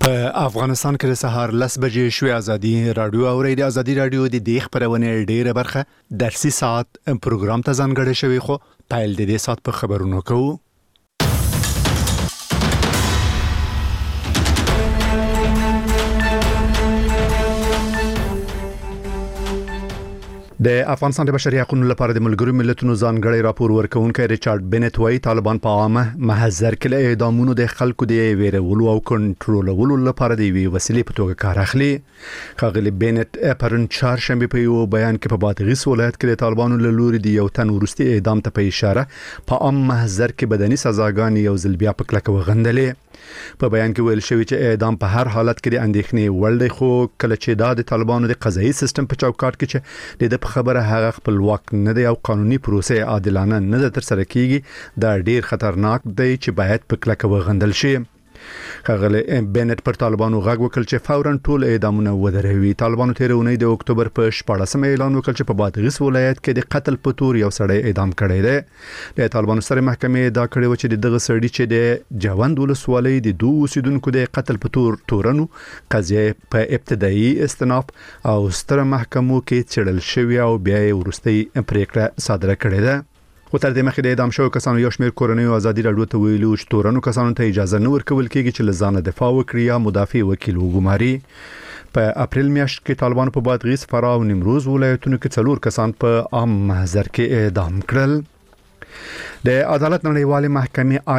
په افغانستان کې د سهار 10 بجې شوې ازادي رادیو او د ازادي رادیو د دې خبرونه ډیره برخه درسي ساعت پروګرام ته ځانګړی شوی خو پایل د دې ساعت په خبرونو کوو. د افغانستان د بشري حقوقو لپاره د ملګرو ملتونو ځانګړی راپور ورکونکي ریچارډ بنت وايي طالبان په عامه محضر کې له اعدامونو د خلکو د ویرولو او کنټرولولو لپاره د وی وسیلې په توګه کار اخلي. خاغلی بنت پرون چهارشنبه په یو بیان کې په بادغیس ولایت کې د طالبانو له لوري د یو تن ورستي اعدام ته په اشاره په عام محضر کې بدني سزاګانې یو ځل بیا په کلکه وغندلې. په بیان کې ویل شوی چې اعدام په هر حالت کې د اندېښنې وړ دی، خو کله چې د طالبانو د قضایي سیستم په چوکاټ کې چې د خبره هغه خپلواک نه دی او قانوني پروسه عادلانه نه ترسره کیږي دا ډیر خطرناک دی چې باید په کلکه وغندل شي. خغلی بنت پر طالبانو غږ وکړ چې فوراً ټول اعدامونه ودروي. طالبانو تیرونی د اکتوبر په 14 اعلان وکړ چې په بادغیس ولایت کې د قتل په تور یو سړی اعدام کړی دی. د طالبانو سره محکمې دا کړی و چې دغه سړی چې د جوند ولسوالۍ د دوه اوسیدونکو د قتل په تورنو قضیه په ابتدایي استئناف او ستره محکمو کې څېړل شوی او بیا یې ورستۍ پریکړه صادره کړې ده. وتر د مخې د اعدام شوی کسانو یو شمېر کورنۍ او ازادي رادیو ته ویلو چې تورنو کسانو ته اجازه نه ورکول کېږي چې لزانه دفاع وکړي یا مدافع وکیل وګماري. په اپریل میاشت کې طالبانو په بادغیس، فراه او نیمروز ولایتونو کې 4 کسان په عام محضر کې اعدام کړل. د عدالت نړیوالې محکمې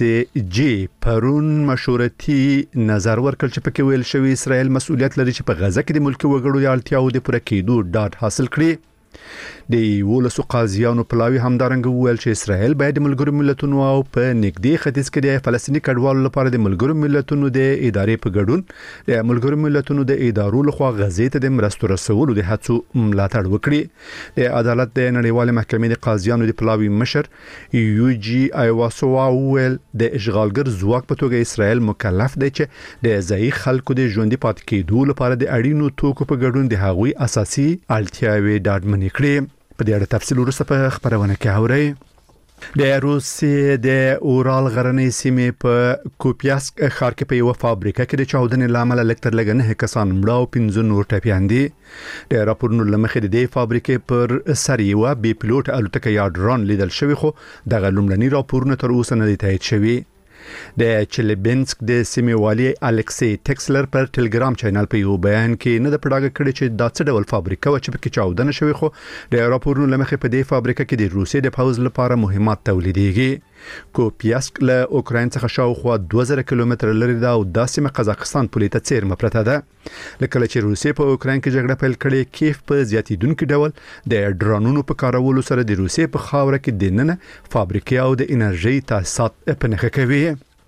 ICJ پرون مشورتي نظر ورکړ چې پکې ویل شوی اسرائیل مسؤلیت لري چې په غزه کې د ملکی وګړو د اړتیاو د پوره کېدو ډاډ حاصل کړي. د ولسو قاضیانو پلاوی همدارنګ وویل چې اسرائیل باید د ملګرو ملتونو او په نږدې ختیځ کې د فلسطیني کډوالو لپاره د ملګرو ملتونو د ادارې په ګډون د ملګرو ملتونو د ادارو لخوا غزې ته د مرستو رسولو د هڅو ملاتړ وکړي. د عدالت د نړیوالې محکمې د قاضیانو د پلاوی مشر یوجی ایواسوا وویل د اشغالګر ځواک په توګه اسرائیل مکلف دی چې د ځای خلکو د ژوندۍ پاتې کېدو لپاره د اړینو توکو په ګډون د هغوی اساسي اړتیاوې ډاډمنې کړي. په دې اړه تفصیل وروسته په خبرونه کې اورئ. د روسیې د اورال غرنۍ سیمې په کوپیاسک ښار کې په یو فابریکه کې د چاودنې لامل لکتر لګنه کسان مړه او 15 نور ټپيان دي. د راپورونو لمخې د فابریکې پر سر یو بي پلوټ الوتکه یا ډرون لیدل شوی، خو دغه لومړني راپورونه تر اوسه نه دي تایید شوي. د چلیبینسک د سیمې والی الکسی ټیکسلر پر ټلګرام چینل په یو بیان کې نه د پړاګه کړي چې دا څه ډول فابریکه و چې پکې چاودنه شوی، خو د راپورونو لمخې په دې فابریکه کې د روسیې د پوز لپاره مهمات تولیدېږي. کوپیاسک له اوکراین څخه شاوخوا 2000 کیلومتر لري ده او د سیمه قزاقستان پولیټه څیرمه پرته ده. لکه چې روسیې په اوکراین کې جګړه پیل کړې، کیف په زیاتیدونکو ډول د ډرونونو په کارولو سره د روسیې په خاوره کې د نن فابریکې او د انرژي تاسیسات په نښه کوي.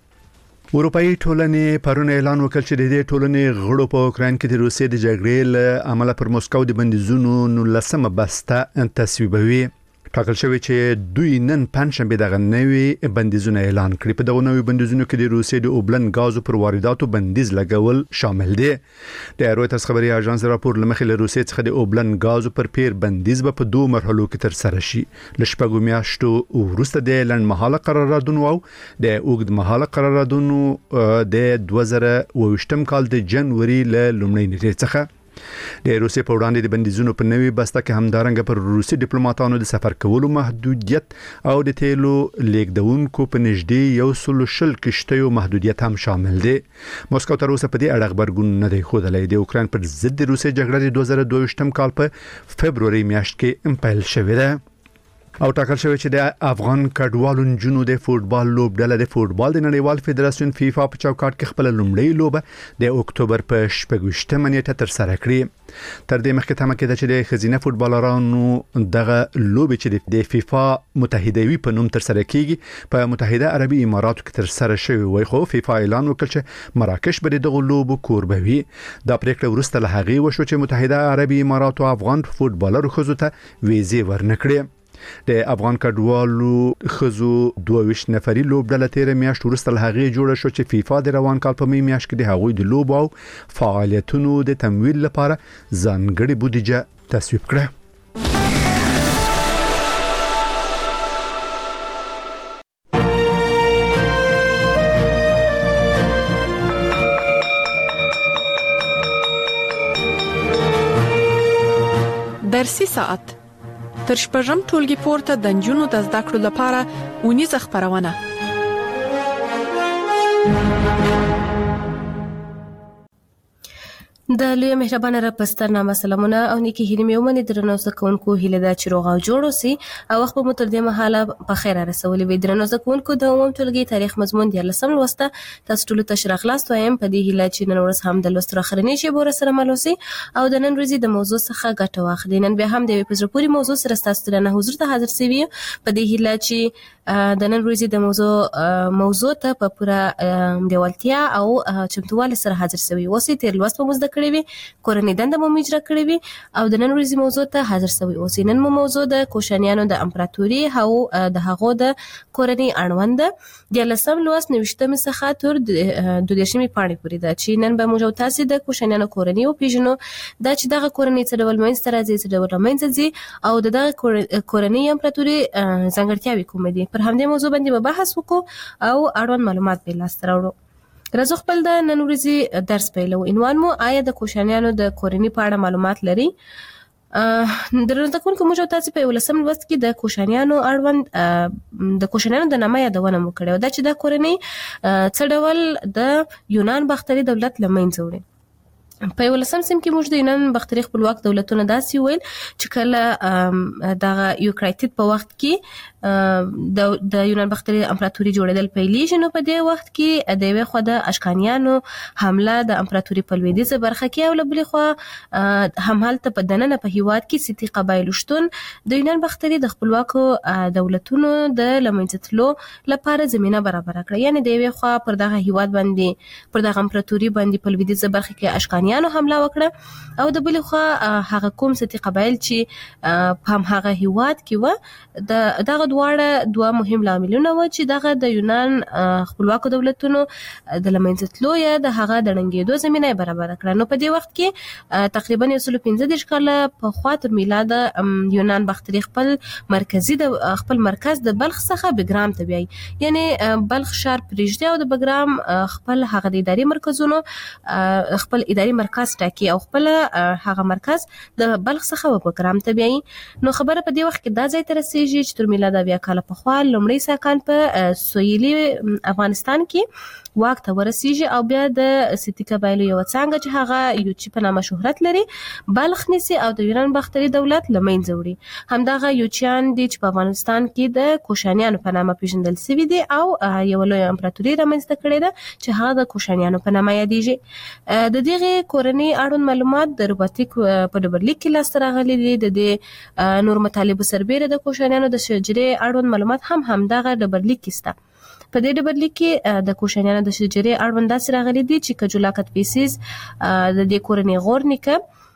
اروپאי ټولنې پرون اعلان وکړ چې د دې ټولنې غړو په اوکراین کې د روسیې د جګړې له امله پر موسکو د بندیزونو 19مه بسته تصویبوي. ټاکل شوی چې دوی نن پنځشنبه دغه نوې بندیزونه اعلان کړي. په دغه نوې بندیزونو کې د روسیې د اوبلن غازو پر وارداتو بندیز لګول شامل دي. د رويټرز خبري اژانس راپور لمخې له روسیې څخه د اوبلن غازو پر پیر بندیز په 2 مرحلو کې تر سره شي. لشپږو میاشتو وروسته د لنډمهاله قراردادونو او د اوږد مهاله قراردادونو د 2022 کال د جنوري له لومړۍ نیټې څخه د روسیې په وړاندې د بندیزونو په نوې بسته کې همدارنګه پر روسي ډیپلوماټانو د سفر کولو محدودیت او د تیلو لیږدونکو په نږدې 120 کشتیو محدودیت هم شامل دي. موسکو تر اوسه په دې اړه خبرګون نه دی ښودلی. د اوکراین پر ضد د روسي جګړه د 2022 کال په فبروري میاشت کې پیل شوې ده او ټاکل شوی چې د افغان کډوالو نجونو د فوټبال لوبډله د فوټبال د نړیوال فدراسیون فیفا په چوکاټ کې خپل لومړی لوبه د اکتوبر په 28 نیټه تر سره کړې. تر دې مخکې تمه کېده چې د خزینه فوټبالرانو دغه لوبه چې د فیفا متحدوي په نوم تر سره کیږي په متحده عربي اماراتو کې تر سره شوی وي، خو فیفا اعلان وکړ چې مراکش به دغه لوبه کوربوي. دا پریکړه وروسته له هغې وشو چې متحده عربي اماراتو افغان فوټبالرو خزو ته ویزې ورنکړي. د افغان کډوالو خزو 22 نفري لوبډله تیر میاشت وروسته له هغې جوړه شو چې فیفا د روان کال په می میاشت کې د هغوی د لوبو او فعالیتونو د تمویل لپاره ځانګړې بودیجه تصویب کړه. درسي ساعت تر شپږم ټولګي پورته د نجونو د زده کړو لپاره اونیزه خپرونه. د لوی مهربانه رب سترنامه سلامونه او نیکی هیله مې ومني درنو زکونکو هیله دا چې روغ او جوړ اوسئ او وخت په متر دې مهاله په خیر رسولې وي. درنو زکونکو د عموم ټولګي تاریخ مضمون دی لسم لوسته تاسو ټول ته شرح خلاص وایم په دې هیله چې نن ورځ هم د لوستو اخرنی شی بور سره ملوسي او د نن ورځې د موضوع څخه ګټه واخلئ. نن بیا هم د پزره پوری موضوع سره تاسو ته نه حضور ته حاضر سوي په دې هیله چې د نن ورځې د موضوع ته په پوره دیوالتیا او چمتووالی سره حاضر سوي اوسئ. تیر لوست په مزده کړی وي کورنۍ دنده مو اجرا کړې وي او د نن ورځې موضوع ته حاضر سوي اوسئ. نن مو موضوع د کوشانیانو د امپراتوري او د هغو د کورنۍ اړوند د لسم لوست 90 څخه تر 22 پاڼې پورې ده چې نن به موږ تاسو د کوشانیانو کورنۍ او پیژنو دا چې دغه کورنۍ څه ډول منځته راځي څه ډول منځته ځي او دغه کورنۍ امپراتوري ځانګړتیاوې کومې دي. پر همدې موضوع باندې به بحث وکړو او اړوند معلومات به لاس ته راوړو. راځو خپل د نن ورځې درس پیلو. عنوان مو آیا د کوشانیانو د کورنۍ په اړه معلومات لري؟ درنو تکونکو موږ تاسو په ولسم لوست کې د کوشانیانو اړوند د کوشانیانو د نامه یادونه مو کړې دا چې د کورنۍ څه ډول د یونان باختري دولت لمنځه وړي. په ولسم سیم کې موږ د یونان باختري خپلواک دولتونه داسې ویل چې کله د یوکرایټید په وخت کې د یونان باختري امپراتوري جوړېدل پیلېږي نو په دې وخت کې د یوې خوا د اشکانیانو حمله د امپراتوري په لویدیځه برخه کې او له بلې خوا همالته په دننه په هیواد کې سیتي قبایلو شتون د یونان باختري د خپلواکو دولتونو د لمنځه تلو لپاره زمینه برابره کړه. یعنی د یوې خوا پر دغه هیواد باندې پر دغه امپراتوري باندې په لویدیځه برخه کې اشکانیانو حمله وکړه او د بلې خوا هغه کوم سیتي قبایل چې په هغه هیواد کې و دغه دوه مهم لاملونه و چې دغه د یونان خپلواکو دولتونو د لمنځه تلو یا د هغه د ړنګېدو زمینه برابره کړه. نو په دې وخت کې تقریبا 115 کاله په خوا تر میلاد یونان باختري خپل مرکز د بلخ څخه بګرام ته بیایي. یعنی بلخ ښار پرېږدي او د بګرام خپل هغه د اداري مرکزونو خپل اداري مرکز ټاکي او خپل هغه مرکز د بلخ څخه بګرام ته بیایي. نو خبره په دې وخت کې دا ځای ته رسیږي چې تر میلاد بیا کال په خوا لومړی ساکان په سویلي افغانستان کې واک ته ورسیږي او بیا د سیتي قبایلو یو څنګه چې هغه یوچی په نامه شهرت لري بلخ نیسي او د یونان باختري دولت لمنځه وړي. همدغه یوچیان دي چې په افغانستان کې د کوشانیانو په نامه پیژندل شوي دي او یو لوی امپراتوري رامنځته کړې ده چې هغه د کوشانیانو په نامه یادېږي. د دغه کورنۍ اړوند معلومات د روباتیک په ډبرلیک کې لاسته راغلي دي. د نور مطالبو سربېره د کوشانیانو د شجرې اړوند معلومات همدغه ډبرلیک کې شته. په دې ډبرلیک کې د کوشانیانو د شجرې اړوند داسې راغلي دي چې کجولا کتفیسیس د دې کورنۍ غور نیکه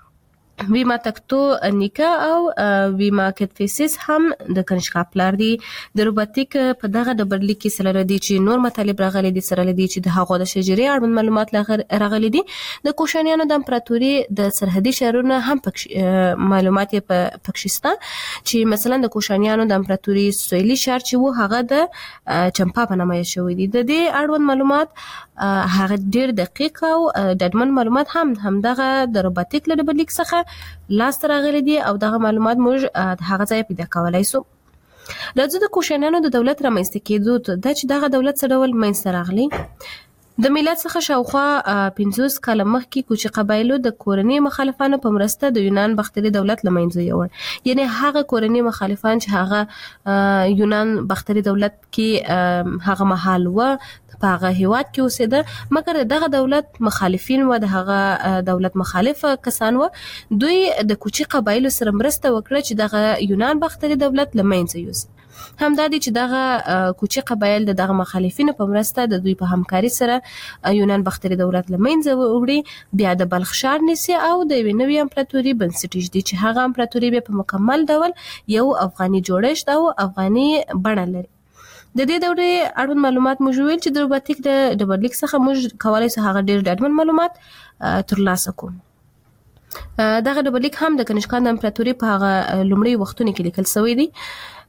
ویما تکتو نیکه او ویما کتفیسیس هم د کنشکا پلار دي. د روباتیک په دغه ډبرلیک کې سره دي چې نور مطالب راغلي دي سره دي چې د هغو د شجرې اړوند معلومات راغلي دي. د کوشانیانو د امپراتوري د سرحدي شهرونو هم معلومات پکې شته چې مثلا د کوشانیانو د امپراتوري سویلي شهر چې وو هغه د چمپا په نامه شوی دی. د دې اړوند معلومات هغه ډیر دقیق او ډاډمن معلومات همدغه د روباتیک له ډبرلیک څخه لاس راغلي دي او دغه معلومات موږ هغه ځای پیدا کولای شو. راځو د کوشانیانو د دولت رامنځته کېدو دا چې دغه دولت څه ډول منځته راغلی. د میلاد څخه شاوخوا 50 کاله مخکې کوچي قبایلو د کورنۍ مخالفانو په مرسته د یونان باختري دولت لمنځه یوړ. یعنی هغه کورنۍ مخالفان چې هغه یونان باختري دولت کې هغه مهال و په هغه هیواد کې اوسېده مګر دغه دولت مخالفین و د هغه دولت مخالف کسان و دوی د کوچي قبایلو سره مرسته وکړه چې دغه یونان باختري دولت لمنځه یوسي. همدا دي چې دغه کوچي قبایل دغه مخالفینو په مرسته د دوی په همکاري سره یونان باختري دولت لمنځه وړي بیا د بلخ ښار نیسي او د یوې نوې امپراتوري بنسټ ایږدي چې هغه امپراتوري بیا په مکمل ډول یو افغاني جوړښت او افغاني بڼه لري. د دې دورې اړوند معلومات موږ ویل چې د روباتیک د ډبرلیک څخه موږ کولای شو هغه ډیر ډاډمن معلومات ترلاسه کوو. دغه ډبرلیک هم د کنشکا د امپراتوري په هغه لومړی وختونو کې لیکل شوی دی.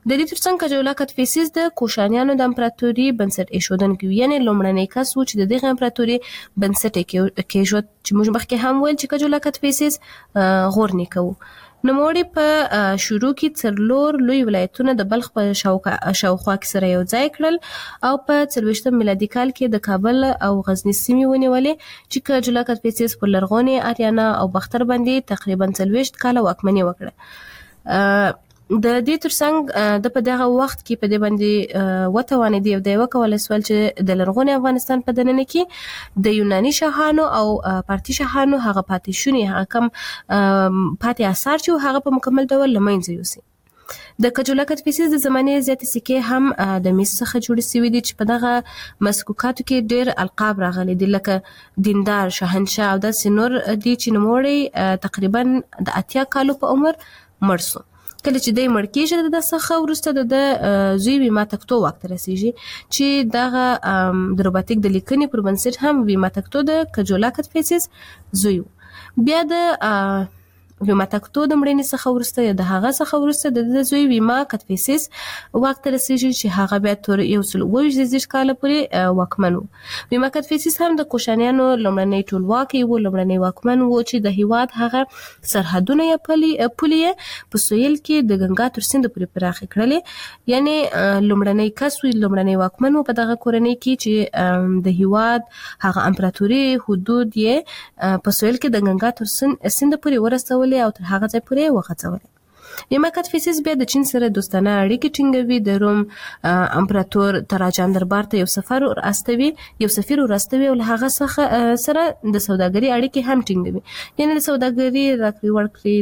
د دې ترڅنګ کجولا کدفیسس د کوشانیانو د امپراتوري بنسټ ایښودونکی و، یعنی لومړنی کس و چې د دغه امپراتوري بنسټ کېښود چې موږ مخکې هم ویل چې کجولا کدفیسس غور نیکه و. نوموړي په شروع کې څلور لوی ولایتونه د بلخ په شاوخوا کې سره یو ځای کړل او په 24 میلادي کال کې د کابل او غزنی سیمې ونیولې چې کجولا کدفیسس پر لرغونې آریانا او باختر باندې تقریبا 40 کاله واکمني وکړه. د دې ترڅنګ د په دغه وخت کې په دې باندې وتوانېدی او د وکولای سوال چې د لرغوني افغانستان په دننه کې د یوناني شاهانو او پارتي شاهانو هغه پاتې شونې هغه کم پاتې آثار چې هغه په مکمل ډول له منځه یوسي. د کجولا کدفیسس د زمانې زیاتې سکې هم د مس څخه جوړې شوي دي چې په دغه مسکوکاتو کې ډېر القاب راغلي دي لکه دیندار، شاهنشاه او داسې نور دي چې نوموړی تقریبا د 80 کالو په عمر مړ شو. کله چې دی مړ کېږي د څخه وروسته د زوی ویما تکتو واک ته رسیږي چې دغه د روباتیک د لیکنې پر بنسټ هم ویما تکتو د کجولا کدفیسس زوی و. بیا د ویما تکتو د مړینې څخه وروسته یا د هغه څخه وروسته د زوی ویما کدفیسس واک ته رسیږي چې هغه بیا تر 120 کاله پورې واکمن و. ویما کدفیسس هم د کوشانیانو لومړنی ټولواکي و، لومړنی واکمن و چې د هیواد هغه سرحدونه یا پولې په سویل کې د ګنگا تر سیند پورې پراخې کړلې، یعنی لومړنی کس و، لومړنی واکمن و په دغه کورنۍ کې چې د هیواد هغه امپراتوري حدود یې په سویل کې د ګنگا تر سیند پورې ورسولې او تر هغه ځای پورې وغځولې. ویما کدفیسس بیا د چین سره دوستانه اړیکې ټینګوي، د روم امپراتور تراجان دربار ته یو سفیر ورستوي او له هغه څخه سره د سوداګري اړیکې هم ټینګوي، یعنی د سوداګري راکړې ورکړې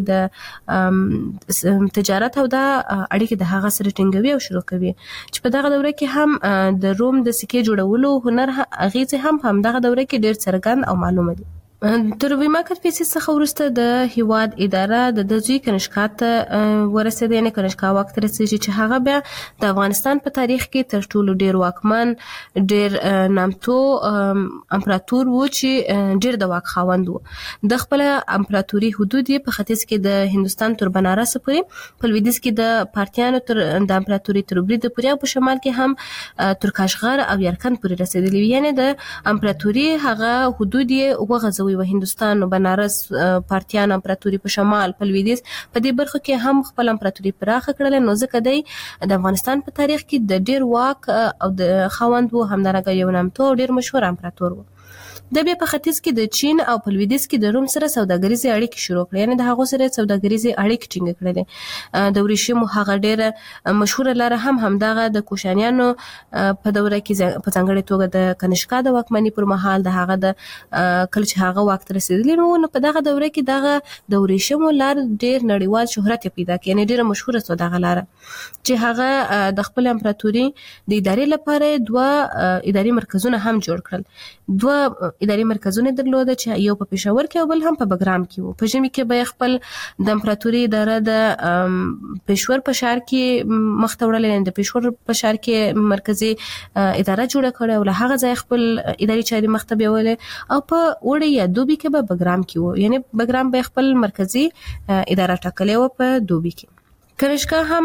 د تجارت او د اړیکې د هغه سره ټینګوي او شروع کوي چې په دغه دوره کې هم د روم د سکې جوړولو هنر اغیزې هم دغه دوره کې ډېر څرګند او معلومه دي. تر ویما کدفیسس څخه وروسته د هیواد اداره د زوی کنشکا ته ورسېده، یعنی کنشکا واک ته رسېږي چې هغه بیا د افغانستان په تاریخ کې تر ټولو ډېر واکمن، ډېر نامتو امپراتور و چې ډېر د واک خاوند و. د خپل امپراتوري حدود یې په ختیځ کې د هندوستان تر بنارس پورې، په لویدیځ کې د پارتیانو تر د امپراتوري تر برید پورې او په شمال کې هم تر کاشغر او یرکن پورې رسېدلی، یعنی د امپراتوري هغه حدود یې وغځوي و هندوستان، بنارس، پارتیان امپراتوري په شمال، په لویدیځ په دې برخو کې هم خپل امپراتوري پراخه کړله. نو ځکه دی د افغانستان په تاریخ کې د ډېر واک او د خاوند و، همدارنګه یو نامتو او ډېر مشهور امپراتور و. د بیا په ختیځ کې د چین او په لویدیځ کې د روم سره سوداګریزې اړیکې شروع کړې، یعنی د هغو سره سوداګریزې اړیکې ټینګ کړلې. د ورېښمو هغه ډېره مشهوره لاره همدغه د کوشانیانو په دوره کې په ځانګړې توګه د کنشکا د واکمنۍ پر مهال د هغه د کله چې هغه واک ته رسېدلی نو په دغه دوره کې دغه د ورېښمو لار ډېر نړیوال شهرت پیدا کړ، یعنی ډېره مشهوره شوه دغه لاره چې هغه د خپل امپراتوري د ادارې لپاره 2 اداري مرکزونه هم جوړ کړل. 2 اداري مرکزونه درلوده چې یو په پېښور کې او بل هم په بګرام کې و. په ژمي کې به خپل د امپراتوري اداره د پېښور په ښار کې مخ ته وړلې، د پېښور په ښار کې مرکزي اداره جوړه کړې او له هغه ځای خپل اداري چارې مخ ته بیولې، او په وړې یا دوبي کې به بګرام کې و، یعنی بګرام به خپل مرکزي اداره ټاکلې و په دوبي کې. کنشکا هم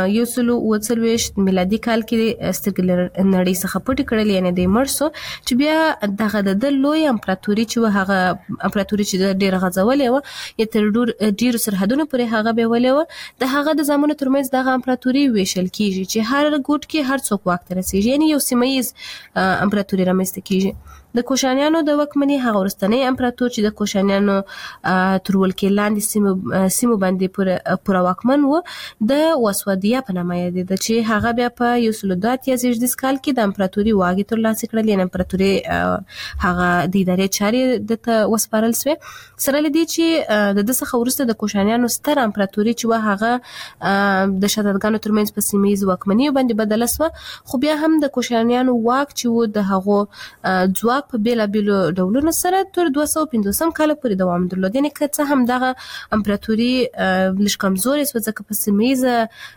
140 میلادي کال کې سترګې نړۍ څخه پټې کړلې، یعنی د مړ شو چې بیا دغه د لوی امپراتوري چې هغه امپراتوري چې ډېر غځولې و یا تر ډېرو سرحدونو پورې هغه بیولې و، د هغه د زامنو ترمنځ دغه امپراتوري ویشل کیږي چې هر ګوټ کې هر څوک واک ته رسیږي، یعنی یو سیمه ییز امپراتوري رامنځته کیږي. د کوشانیانو د واکمنۍ هغه وروستنی امپراتور چې د کوشانیانو تر ولکې لاندې سیمو باندې پوره واکمن و، د وسودیا په نامه یادېده چې هغه بیا په 118 کال کې د امپراتوري واګې ترلاسه کړل، یعنی امپراتوري هغه د ادارې چارې دته وسپارل شوې. سره له دې چې د څخه وروسته د کوشانیانو ستر امپراتوري چې و هغه د شدادګانو ترمنځ په سیمه ییز واکمنۍ باندې بدله شوه، خو بیا هم د کوشانیانو واک چې و د هغو ځواک واک په بیلابیلو ډولونو سره تر 250 کال پورې دوام درلود. یعنی که څه هم دغه امپراتوري لږ کمزورې شوه ځکه په سیمه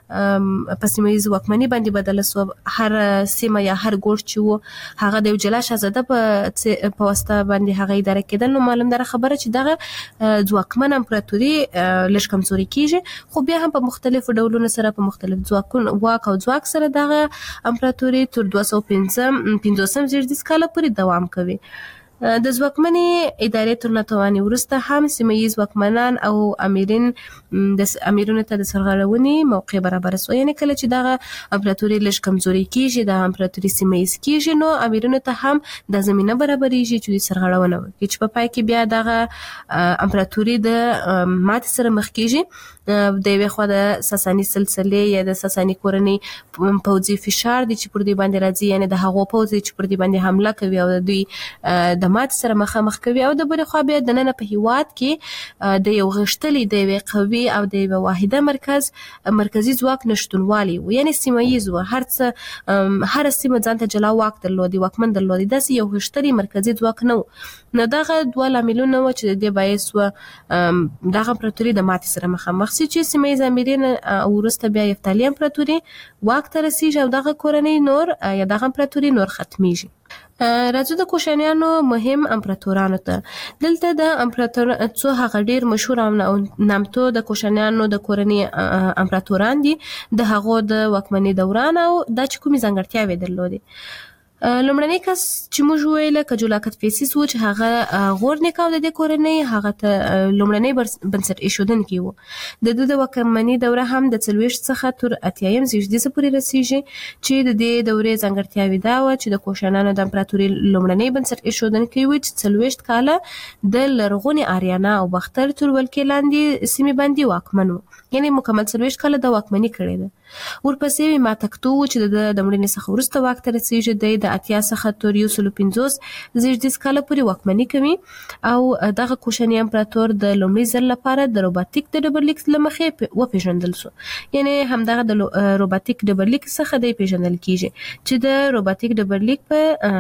ییزه واکمني باندې بدله شوه. هر سیمه یا هر ګوټ چې و هغه د یو جلا شاهزاده په واسطه باندې هغه اداره کېدل. نو معلوم ده خبره چې دغه ځواکمن امپراتوري لږ کمزوري کیږي، خو بیا هم په مختلفو ډولونو سره په مختلف ځواک سره دغه امپراتوري تر 250 زیږدیز کاله پورې دوام کوي. د ځواکمنې ادارې تر ناتوانۍ وروسته هم سیمه ییز واکمنان او امیرونو ته د سرغړونې موقع برابره شوه. یعنی کله چې دغه امپراتوري لږ کمزوري کیږي، د امپراتوري سیمه ییز کیږي، نو امیرونو ته هم د زمینه برابرېږي چې د سرغړونه وکړي، چې په پای کې بیا دغه امپراتوري د ماتې سره مخ کیږي. د یوې خوا د ساساني سلسلې یا د ساساني کورنۍ پوځي فشار دی چې پر دوی باندې راځي، یعنی د هغو پوځ چې پر دوی باندې حمله کوي او دوی د ماتې سره مخامخ کوي. او د بلې خوا بیا دننه په هیواد کې د یو غښتلي د یوې قوي او د یوه واحده مرکزي ځواک نشتونوالی و، یعنی سیمه ییز و. هر سیمه ځان ته جلا واک درلودي، واکمن درلودي، داسې یو غښتلي مرکزي ځواک نه و. نو دغه دوه لاملونه و چې د دې باعث و دغه امپراتوري د ماتې سره مخامخ شي، چې سیمه ییز امیرین وروسته بیا یفتالي امپراتوري واک ته رسیږي او دغه کورنۍ نور یا دغه امپراتوري نور ختمیږي. راځو د کوشانیانو مهم امپراتورانو ته. دلته د څو هغه ډیر مشهور او نامتو د کوشانیانو د کورنۍ امپراتوران دي، د هغو د واکمنۍ دوران او دا چې کومې ځانګړتیاوې درلودې. لومړنی کس چې موږ ویل کجولا کتفیسیس و چې هغه غور نیکاو د دې کورنۍ هغه ته لومړنی بنسټ ایښودونکی و. د د واکمنۍ دوره هم د 40 څخه تر 80 زیږدیزه پورې رسیږي، چې د دې دورې ځانګړتیاوې دا و چې د کوشانانو د امپراتوري لومړنی بنسټ ایښودونکی و چې 40 کاله د لرغونې آریانا او باختر تر ولکې لاندې سیمې باندې واکمن و، یعنی مکمل 40 کاله د واکمني کړې ده. ورپسې ماتکتو چې د مړینې څخه وروسته واک ته رسیږي، د 80 څخه تر 150 زیږدیز کاله پورې واکمني کوي. او دغه کوشاني امپراتور د لومړي ځل لپاره د روباتیک د ډبرلیک له مخې وپېژندل شو. یعنی همدغه د روباتیک ډبرلیک څخه دی پیژندل کیږي چې د روباتیک ډبرلیک په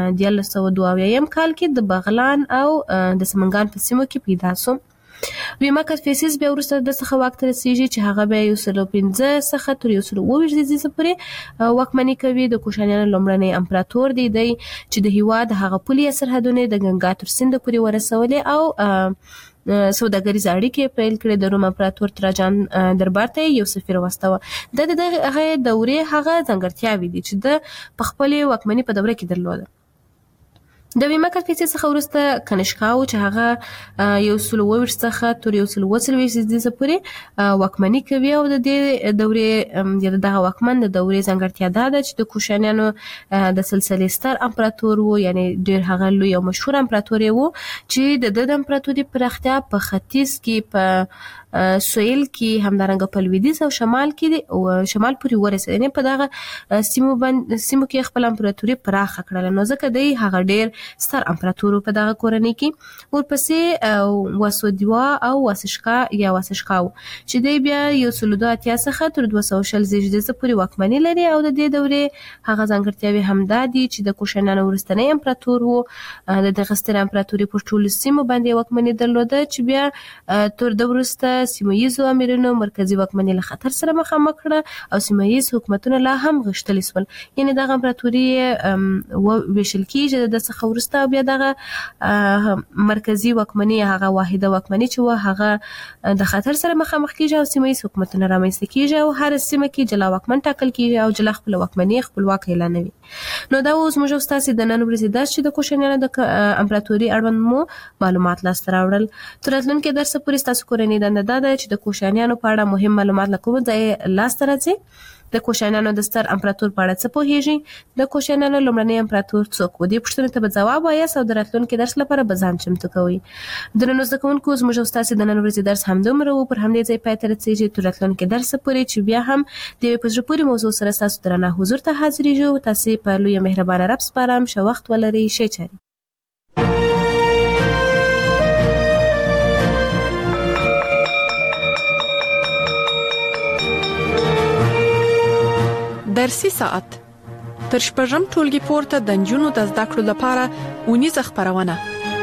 1922 کال کې د بغلان او د سمنګان په سیمو کې پیدا شو. ویما کتفیسیس بیا وروسته د څخه واک ته رسیږي چې هغه بیا 115 څخه تر 120 زیږدیزه پورې واکمني کوي. د کوشانیانو لومړنی امپراتور دی چې د هیواد هغه پولي سرحدونه د ګنګا تر سیند پورې ورسولې او سوداګریز اړیکې پیل کړې. د روم امپراتور تراجان دربار ته یو سفیر واستاوه. د هغه دورې هغه ځانګړتیاوې دي چې د خپل واکمني په دوره کې درلوده. د ویما کتفیسیس څخه وروسته کنشکاو چې هغه 120 څخه تر 140 زیږدیزه پورې واکمني کوي. او د دې دورې یا دغه واکمن د دورې ځانګړتیا دا ده چې د کوشانیانو د سلسلې ستر امپراتور و، یعنی ډیر هغه لوی او مشهور امپراتور و چې د امپراتوري پراختیا په ختیځ کې، په سویل کې، همدارنګه په لویدیځ او شمال کې او شمال پورې ورسېد. یعنی په دغه سیمو کې خپل امپراتوري پراخه کړله. نو ځکه دی هغه ډیر ستر امپراتور په دغه کورنۍ کې. ورپسې واسودیوا او واسشکا چې دی بیا 182 څخه تر 220 زیږدیزه پورې واکمني لري. او د دې دورې هغه ځانګړتیاوې همدا دي چې د کوشانیانو وروستنی امپراتور و. د دغه ستر امپراتوري په ټولو سیمو باندې واکمني درلوده چې بیا تر د وروسته سیمه ییزو امیرانو مرکزي واکمني له خطر سره مخامخ کړه او سیمه ییز حکومتونه لا هم غښتلي شول. یعنی دغه امپراتوري ویشل کیږي د څخه وروسته بیا دغه مرکزي واکمني هغه واحده واکمني چې هغه د خطر سره مخامخ کیږي او سیمه ییز حکومتونه رامنځته کیږي او هر سیمه کې جلا واکمن ټاکل کیږي او جلا خپل واکمني خپلواک اعلانوي. نو دا اوس موږ تاسو د نن ورځې درس چې د کوشانیانو د امپراتوري اړوند مو معلومات لاسته راوړل. تر راتلونکي درس پورې تاسو کورنۍ دنده دا ده چې د کوشانیانو په اړه مهم معلومات له کومه ځای لاسته راځي. د کوشانیانو د ستر امپراتور په اړه څه پوهیږئ؟ د کوشانیانو لومړنی امپراتور څوک و؟ دې پوښتنې ته به ځواب وایاست او د راتلونکي درس لپاره به ځان چمتو کوئ. درنو زده کوونکو، زموږ او ستاسو د نن ورځې درس همدومره و. پر همدې ځای پای ته رسیږي. تر راتلونکي درس پورې چې بیا هم د یوې په زړه پورې موضوع سره ستاسو درنه حضور ته حاضرېږو. تاسې په لویه مهربانه رب سپارم. ښه وخت ولرئ. ښې چارې. درسي ساعت تر شپږم ټولګي پورته د نجونو د زده کړو لپاره اونیزه خپرونه.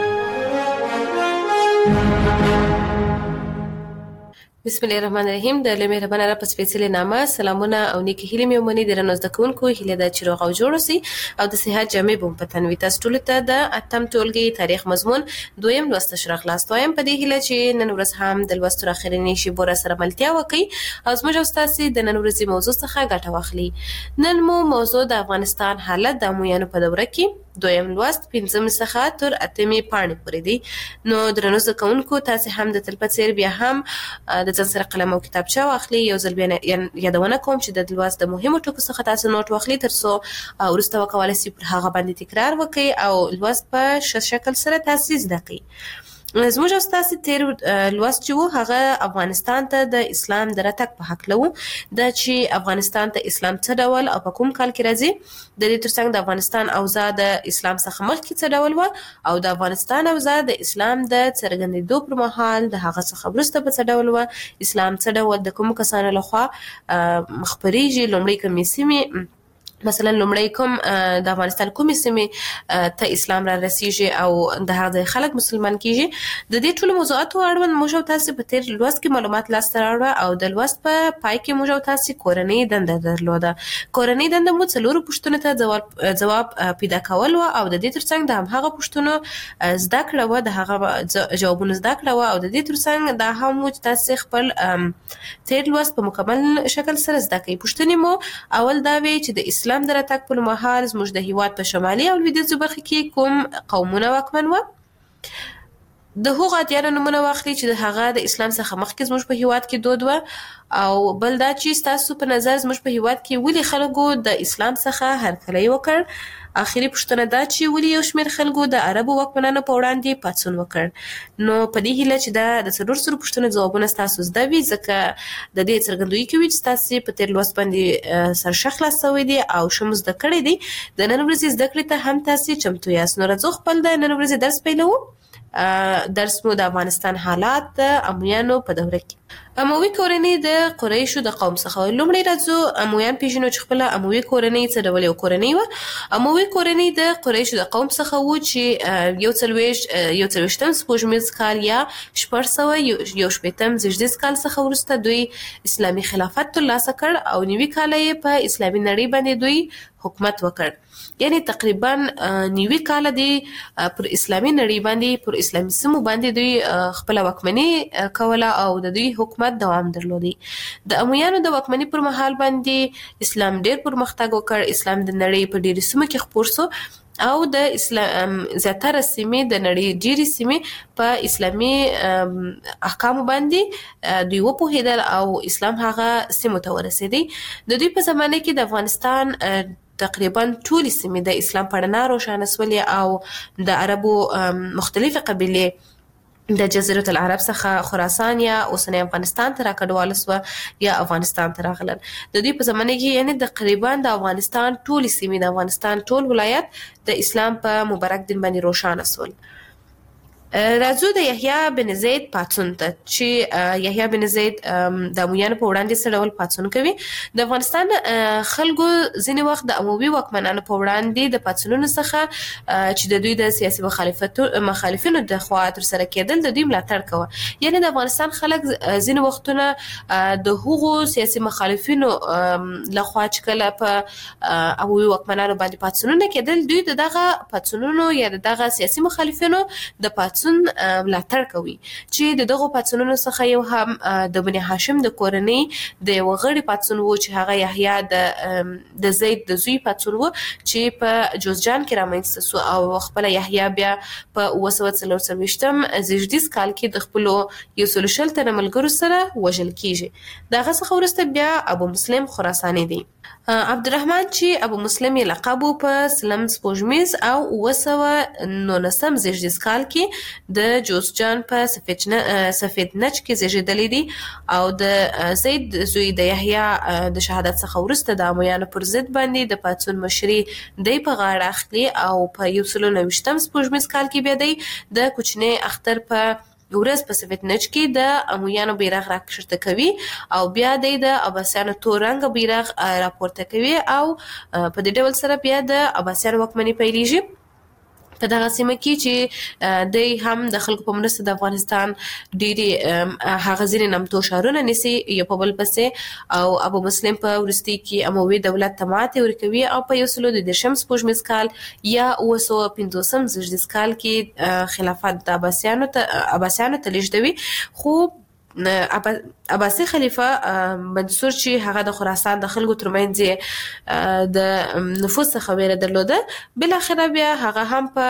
بسم الله الرحمن الرحیم. د مهربانه را پس فیصله نامه سلامونه او نیکی هیله مې ومني د رنوز د کوونکو هیله د چروغ او جوړ سي او د صحت جامع بوم پتن وي تاسو ټول ته د اتم ټولګي تاریخ مضمون دویم لوست شرح خلاص وایم په دې هیله چې نن ورځ هم د لوست اخرنی شی بور سره ملتیا وکي او زموږ استاد د نن ورځې موضوع څخه ګټه واخلي. نن مو موضوع د افغانستان حالت د مویانو په دوره کې دویم لوست 15 څخه تر 8 پاڼې پورې دی. نو درنو زکونکو تاسو هم د تلپاتیر بیا هم د ځان سره قلم او کتابچه واخلي. یو ځل بیا یادونه کوم چې د لوست د مهمو ټکو څخه تاسو نوٹ واخلي ترڅو ورسته وکولای شئ پر هغه باندې تکرار وکړئ او لوست په ښه شکل سره تاسو زده کړئ. زموږ استاد تیر لوست چې هغه افغانستان ته د اسلام د راتګ په حق لو د چې افغانستان ته اسلام څه ډول او په کوم کال کې راځي د دې ترڅنګ د افغانستان اوضاع د اسلام څخه مخکې څه ډول و او د افغانستان اوضاع د اسلام د څرګندېدو پر مهال د هغه څخه وروسته په څه ډول و اسلام څه ډول د کوم کسانو لخوا مخبريږي لومړی کمیسیمه مثلا لومړی کوم د افغانستان کومې سیمې ته اسلام را رسیږي او د هغه خلک مسلمان کیږي. د دې ټولو موضوعاتو اړوند موږ تاسو په تیر لوست کې معلومات لاسته راوړل او د لوست په پای کې موږ تاسو کورنۍ دنده درلوده. کورنۍ دنده مو څلورو پوښتنو ته جواب پیدا کول او د دې ترڅنګ د هغه پوښتنو زده کړه و د هغه جوابونه زده کړه و او د دې ترڅنګ د هم تاسو خپل تیر لوست په مکمل شکل سره زده کړئ. پوښتنې مو اول دا وی چې د اسلام د راتګ په مهال زموږ د هیواد په شمالي او لویدیځو برخه کې کوم قومونه واکمن و. د هغو اتیانو نمونه واخلي چې د هغه د اسلام څخه مخکې زموږ په هیواد کې دود و او بل دا چې تاسو په نظر زموږ په هیواد کې ولې خلکو د اسلام څخه هرکلی وکړ. اخیری پوښتنه دا چې ولې یو شمېر خلکو د عربو واکمنانو په وړاندې پاڅون وکړ. نو په دې هیله چې دا د څلور سرو پوښتنو ځوابونه تاسو زده وي ځکه د دې څرګندوي کوي چې تاسو په تیر لوست باندې سرشخ خلاصوي دي او شمو زده کړی دي. د نن ورځې زده کړې ته هم تاسو چمتو یاست. نو راځو خپل د نن ورځې درس پیلوو. درس مو د افغانستان حالات د امویانو په دوره کې. اموي کورنۍ د قریشو د قوم څخه. لومړی راځو امویان پیژنو چې خپل اموي کورنۍ څه ډول یو کورنۍ و. اموي کورنۍ د قریشو د قوم څخه و چې یو څلوېښتم سپوږمیز کال یا 1418 زیږدیز کال څخه وروسته دوی اسلامي خلافت ترلاسه کړ او 90 کال یې په اسلامي نړۍ باندې دوی حکومت وکړ. یعنی تقریبا 90 کال دی پر اسلامي نړۍ باندې پر اسلامي سیمو باندې دوی خپل واکمني کوله او د دوی حکومت دوام درلودي. د امویانو د واکمني پر مهال باندې اسلام ډېر پرمختګ وکړ. اسلام د نړۍ په ډېرو سیمو کې خپور شو او د اسلام زیاتره سیمې د نړۍ ډېری سیمې په اسلامي احکام باندې دوی وپوهیدل او اسلام هغه سیمو ته ورسېدی. د دوی په زمانه کې د افغانستان تقریبا ټول سیمې د اسلام په رڼا روښانه سولې او د عربو مختلفه قبیلې د جزیره العرب څخه خراسان یا اوسنی افغانستان ته راکډوال سو یا افغانستان ته راغلل. د دوی په زمانه کې یعنی تقریبا د افغانستان ټول سیمې د افغانستان ټول ولایت د اسلام په مبارک دین باندې روښانه سول. راځو د یحیی بن زید پاڅون ته چې یحیی بن زید د امویانو په وړاندې څه ډول پاڅون کوي. د افغانستان خلکو ځینې وخت د اموي واکمنانو په وړاندې د پاڅونونو څخه چې د دوی د سیاسي مخالفینو د خوا تر سره کېدل د دوی ملاتړ کوه. یعنی د افغانستان خلک ځینې وختونه د هغو سیاسي مخالفینو لخوا چې کله په اموي واکمنانو باندې پاڅونونه کېدل دوی دغه پاڅونونو یا دغه سیاسي مخالفینو د پاڅون ملاتړ کوي چې دغه پاڅونونو څخه یو هم د بني هاشم د کورنۍ د یو غړي پاڅون وو چې هغه یحیی د زید د زوی پاڅون وو چې په جوزجان کې رامنځته شو او خپل یحیی بیا په 1924 زیږدیز کال کې د خپل یو سلوشل تر ملګرو سره وژل کیږي. دغه څخه وروسته بیا ابو مسلم خراساني دی. عبدالرحمن چې ابو مسلم یې لقب په سلم سپوږمیز او 1919 زیږدیز کال کې د جوزجان په سفید نج کې زیږیدلی دی او د زید زوی د یحیی د شهادت څخه وروسته د امویانو پر ضد باندې د پاڅون مشري دی په غاړه اخلي او په 1929 سپوږمیز کال کې بیا دی د کوچنی اختر په ورځ په سفید نج کې د امویانو بیرغ راکښته کوي او بیا د عباسیانو تور رنګ بیرغ راپورته کوي او په دې ډول سره بیا د عباسیانو واکمني پیلېږي په دغه سیمه کې چې د هم د خلکو په مرسته د افغانستان ډېری هغه ځینې نامتو ښارونه نیسي یو په بل پسې او ابو مسلم په وروستي کې اموي دولت ته ماتې ورکوي او په 1910 سپوږمیز کال یا 1950 زیږدیز کال کې خلافت د عباسیانو ته لیږدوي. خو عباسي خلیفہ منصور چې هغه د خراسان د خلکو ترمنځ د نفوذ څخه ویره درلوده بل اخر بیا هغه هم په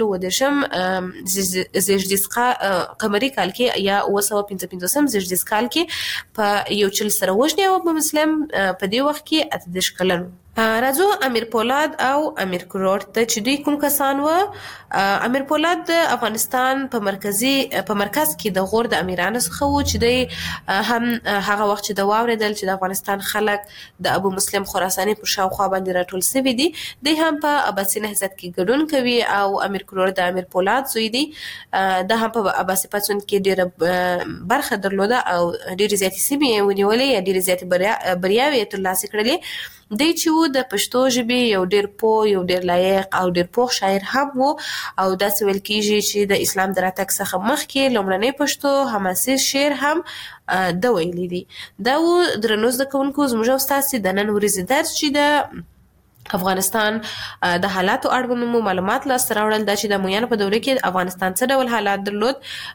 1910 زیږدیز قمري کال کې یا 1955 زیږدیز کال کې په یو چل سره وژني او په مسلم په دې وخت کې 18 کلن. راځو امیر پولاد او امیر کروړ ته چې دوی کوم کسان و. امیر پولاد د افغانستان په مرکز کې د غور د امیرانو څخه و چې دوی هم هغه وخت چې د واوریدل چې د افغانستان خلک د ابو مسلم خراساني په شاوخوا باندې راټول شوي دي دوی هم په عباسي نهضت کې ګډون کوي او امیر کروړ د امیر پولاد زوی دی د هم په عباسي پاڅون کې ډېره برخه درلوده او ډېرې زیاتې سیمې ونیولې یا ډېرې زیاتې بریاوې یې ترلاسه کړلې. دی چې و د پښتو ژبې یو ډېر پوه یو ډېر لایق او ډېر پوه شاعر هم و او داسې ویل کېږي چې د اسلام د راتګ څخه مخکې لومړنی پښتو حماسي شعر هم د ویلي دي. دا و درنو زده کوونکو زموږ او ستاسې د نن ورځې درس چې د افغانستان د حالاتو اړوند معلومات لاسته راوړل دا چې د امویانو په دوره کې افغانستان څه ډول حالات درلود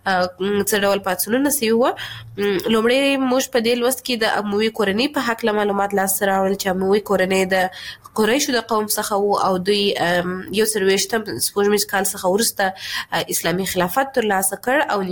څه ډول پاڅونونه سوي وو. لومړی موږ په دې لوست کې د اموي کورنۍ په هکله معلومات لاسته راوړل چې اموي کورنۍ د قریشو د قوم څخه وو او دوی 1920 سپوږمیز کال څخه وروسته اسلامي خلافت ترلاسه کړ او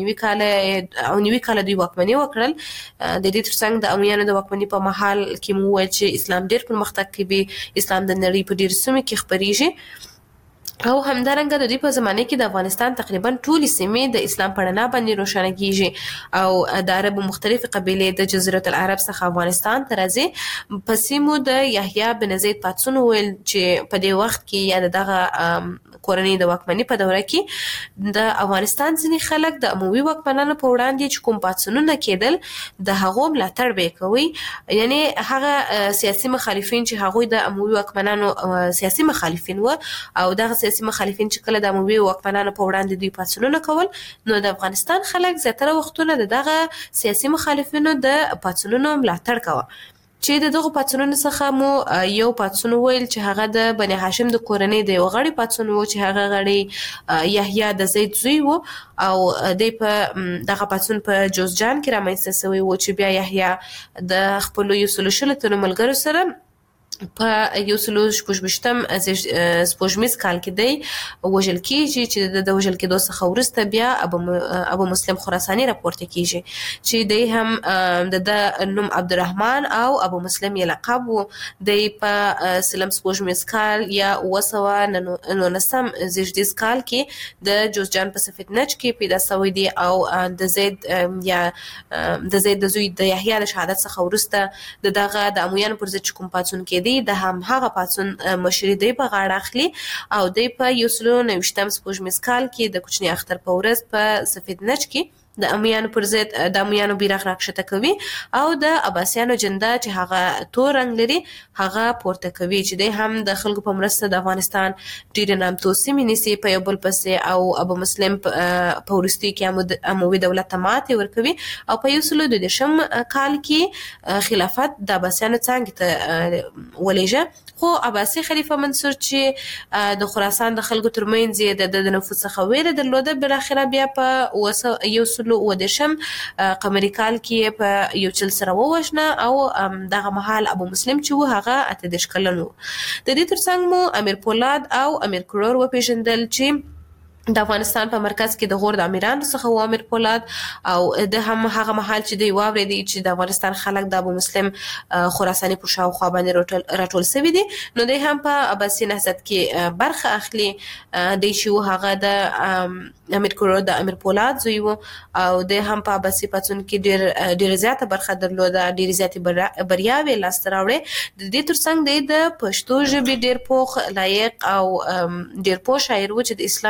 نوي کال دوی واکمني وکړل. د دې ترڅنګ د امویانو د واکمني په مهال کې مو وویل چې اسلام ډېر پرمختګ کوي اسلام د نړۍ په ډېرو سیمو کې خپریږي او همدارنګه د دې په زمانه کې د افغانستان تقریبا ټولې سیمې د اسلام په رڼا باندې روښانه کیږي او د عربو مختلفې قبیلې د جزیرة العرب څخه افغانستان ته راځي. په سیمو د یحیی بن زید پاڅون ویل چې په دې وخت کې یا دغه کورنۍ د واکمنۍ په دوره کې د افغانستان ځینې خلک د اموي واکمنانو په وړاندې چې کوم پاڅونونه کېدل د هغو ملاتړ به کوي یعنی هغه سیاسي مخالفین چې هغوی د اموي واکمنانو سیاسي مخالفین و او دغه سیاسي مخالفین چې کله د اموي واکمنانو په وړاندې دوی پاڅونونه کول نو د افغانستان خلک زیاتره وختونه دغه سیاسي مخالفینو د پاڅونونو ملاتړ کوي چې دغه پاڅونونو څخه مو یو پاڅون ویل چې هغه د بني هاشم د کورنۍ د یو غړي پاڅون و چې هغه غړي یحیی د زید زوی و او د په دغه پاڅون په جوزجان کې رامنځته شوی و چې بیا یحیی د خپل 120 ملګرو سره په 1918 سپوږمیز کال کې دی وژل کېږي چې د وژل کېدو څخه وروسته بیا ابو مسلم خراساني راپورته کېږي چې دی هم د نوم عبدالرحمن او ابو مسلم یې لقب و. دی په سلم سپوږمیز کال یا 1919 زیږدیز کال کې د جوزجان په سفید نج کې پیدا شوی دی او د زید د زوی د یحیی د شهادت څخه وروسته دغه د امویانو پر ضد کوم پاڅون کې د هم هغه پاڅون مشري دی په غاړه اخلي او دی په 1990 سپوږمیز کال کې د کوچني اختر په ورځ په سفید نج کې د امویانو پر ضد د امویانو بیرغ راکښته کوي او د عباسیانو جنډه چې هغه تور رنګ لري هغه پورته کوي چې دی هم د خلکو په مرسته د افغانستان ډېرې نامتو سیمې نیسي په یو بل پسې او ابو مسلم په وروستي کې اموي دولت ته ماتې ورکوي او په 1912 کال کې خلافت د عباسیانو څانګې ته ولېږه. خو عباسي خلیفہ منصور چې د خراسان د خلکو ترمنځ د نفوذ څخه ویره درلوده بالاخره بیا په 1910 قمري کال کې په یو چل سره ووژنه او دغه مهال ابو مسلم چې و هغه 18 کلن و. د دې ترڅنګ مو امیر پولاد او امیر کروړ وپېژندل چې د افغانستان په مرکز کې د غور د امیرانو څخه و امیر پولاد او د هم هغه مهال چې دی واورېدی چې د افغانستان خلک د ابو مسلم خراساني په شاوخوا باندې راټول شوي دي نو دی هم په عباسي نهضت کې برخه اخلي. دی چې هغه د امیر کروړ د امیر پولاد زوی و او دی هم په عباسي پاڅون کې ډېره زیاته برخه درلوده ډېرې زیاتې بریاوې لاسته راوړې. د دې ترڅنګ دی د پښتو ژبې ډېر پوخ لایق او ډېر پوه شاعر و چې د اسلام د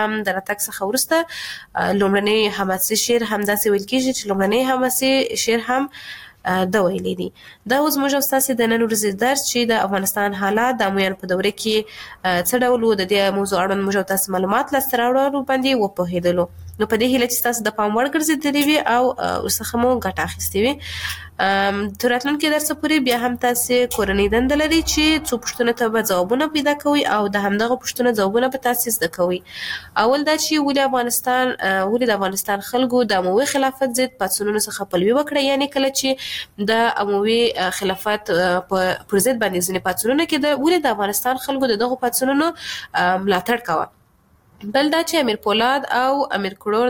راتګ څخه وروسته لومړنی حماسي شعر همداسې ویل کېږي چې لومړنی حماسي شعر هم د ویلې دي. دا اوس موږ او ستاسې د نن ورځې درس چې د افغانستان حالات د امویانو په دوره کې څه ډول وو، د دې موضوع اړوند موږ او تاسې معلومات لاسته راوړو باندې وپوهېدلو. نو په دې هیله چې تاسو د پام وړ ګرځېدلې وي او ورڅخه مو ګټه اخیستې وي. تر راتلونکي درسه پورې بیا هم تاسې کورنۍ دنده لري چې څو پوښتنو ته به ځوابونه پیدا کوئ او د همدغه پوښتنو ځوابونه به تاسې زده کوئ. اول دا چې ولې د افغانستان خلکو د اموي خلافت ضد پاڅونونو څخه پلوي وکړه، یعنی کله چې د اموي خلافت پر ضد باندې ځینې پاڅونونه کېده ولې د افغانستان خلکو د دغو پاڅونونو ملاتړ کوه. بل دا چې امیر پولاد او امیر کروړ